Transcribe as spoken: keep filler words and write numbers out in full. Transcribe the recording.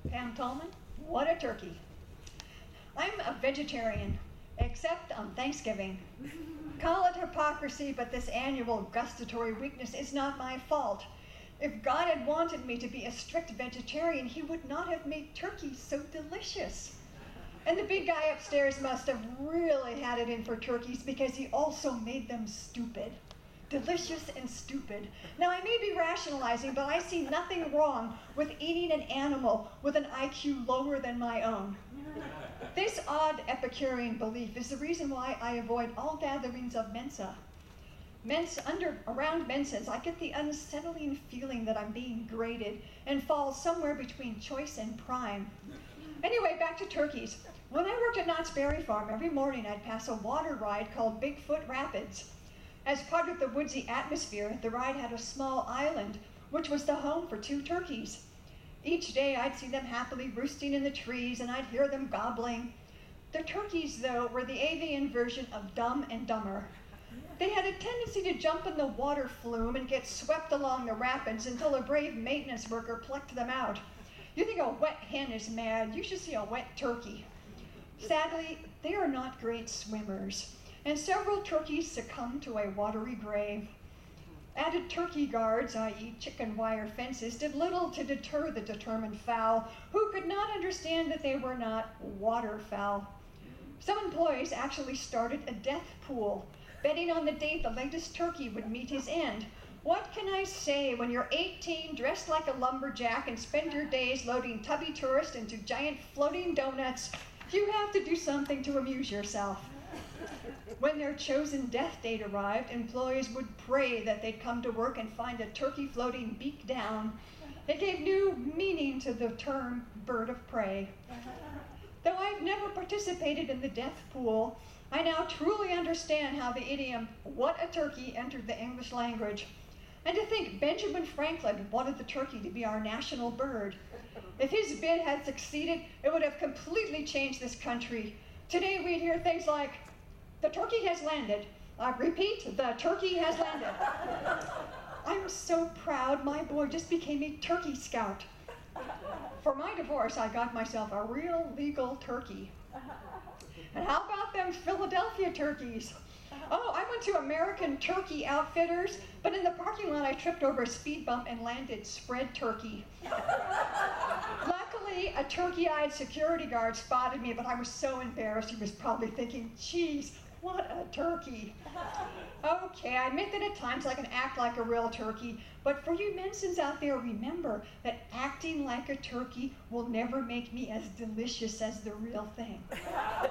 Pam Tallman, what a turkey. I'm a vegetarian, except on Thanksgiving. Call it hypocrisy, but this annual gustatory weakness is not my fault. If God had wanted me to be a strict vegetarian, he would not have made turkey so delicious. And the big guy upstairs must have really had it in for turkeys because he also made them stupid. Delicious and stupid. Now, I may be rationalizing, but I see nothing wrong with eating an animal with an I Q lower than my own. This odd Epicurean belief is the reason why I avoid all gatherings of Mensa. Mensa, under, around Mensas, I get the unsettling feeling that I'm being graded and fall somewhere between choice and prime. Anyway, back to turkeys. When I worked at Knott's Berry Farm, every morning I'd pass a water ride called Bigfoot Rapids. As part of the woodsy atmosphere, the ride had a small island, which was the home for two turkeys. Each day I'd see them happily roosting in the trees and I'd hear them gobbling. The turkeys, though, were the avian version of Dumb and Dumber. They had a tendency to jump in the water flume and get swept along the rapids until a brave maintenance worker plucked them out. You think a wet hen is mad, you should see a wet turkey. Sadly, they are not great swimmers, and several turkeys succumbed to a watery grave. Added turkey guards, that is chicken wire fences, did little to deter the determined fowl, who could not understand that they were not waterfowl. Some employees actually started a death pool, betting on the date the latest turkey would meet his end. What can I say when you're eighteen, dressed like a lumberjack, and spend your days loading tubby tourists into giant floating donuts? You have to do something to amuse yourself. When their chosen death date arrived, employees would pray that they'd come to work and find a turkey floating beak down. It gave new meaning to the term bird of prey. Though I've never participated in the death pool, I now truly understand how the idiom, what a turkey, entered the English language. And to think Benjamin Franklin wanted the turkey to be our national bird. If his bid had succeeded, it would have completely changed this country. Today we'd hear things like, the turkey has landed. I repeat, the turkey has landed. I'm so proud my boy just became a turkey scout. For my divorce, I got myself a real legal turkey. And how about them Philadelphia turkeys? Oh, I went to American Turkey Outfitters, but in the parking lot I tripped over a speed bump and landed spread turkey. Luckily, a turkey-eyed security guard spotted me, but I was so embarrassed he was probably thinking, geez, what a turkey. Okay, I admit that at times I can act like a real turkey, but for you Mensans out there, remember that acting like a turkey will never make me as delicious as the real thing.